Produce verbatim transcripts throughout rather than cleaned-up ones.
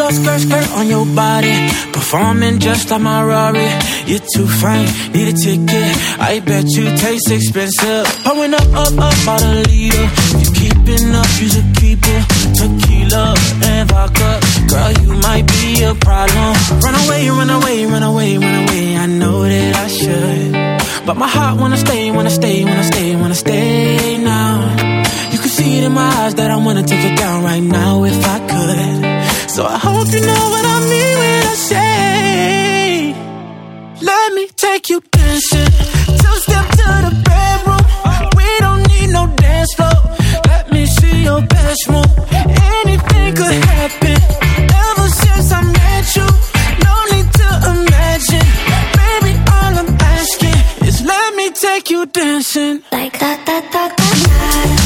Willow skirt, skirt on your body, performing just like my Rari. You're too fine, need a ticket. I bet you taste expensive. Pouring up, up, up, out a leader. If you keeping up, you should keep it. Tequila and vodka, girl, you might be a problem. Run away, run away, run away, run away. I know that I should, but my heart wanna stay, wanna stay, wanna stay, wanna stay now. You can see it in my eyes that I wanna take it down right now if I could. So I hope you know what I mean when I say, let me take you dancing. Two step to the bedroom. We don't need no dance floor. Let me see your best move. Anything could happen. Ever since I met you, no need to imagine. Baby, all I'm asking is let me take you dancing. Like that, that, that, that, that.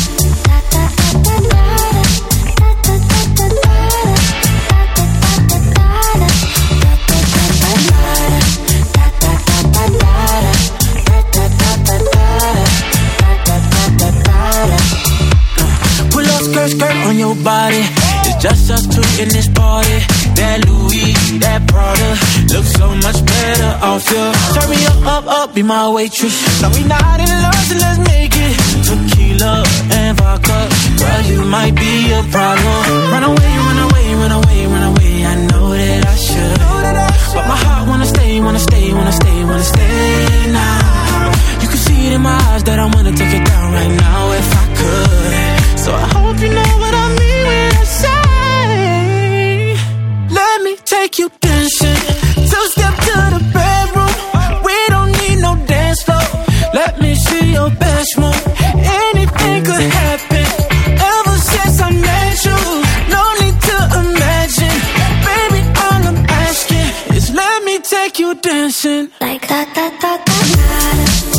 Skirt, skirt on your body. It's just us two in this party. That Louis, that Prada looks so much better off you. Turn me up, up, up, be my waitress. No, we not in love, so let's make it. Tequila and vodka, girl, you might be a problem. Run away, run away, run away, run away. I know that I should, but my heart wanna stay, wanna stay, wanna stay, wanna stay now. You can see it in my eyes that I wanna take it down right now if I could. So I hope you know what I mean when I say, let me take you dancing. Two step to the bedroom. We don't need no dance floor. Let me see your best move. Anything could happen. Ever since I met you, no need to imagine. Baby, all I'm asking is let me take you dancing. Like that, that, that, that, that.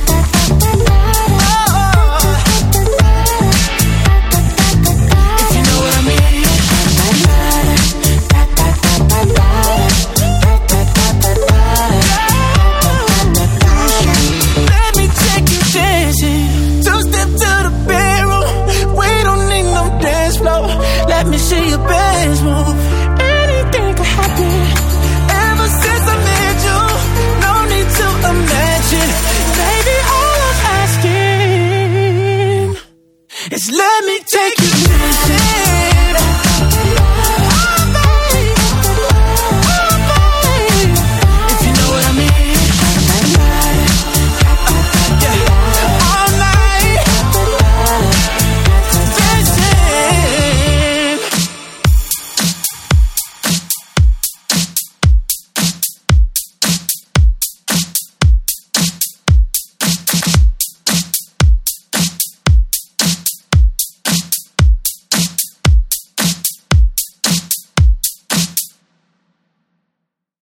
Let me see your best move. Anything could happen. Ever since I met you, no need to imagine. Baby, all I'm asking is let me take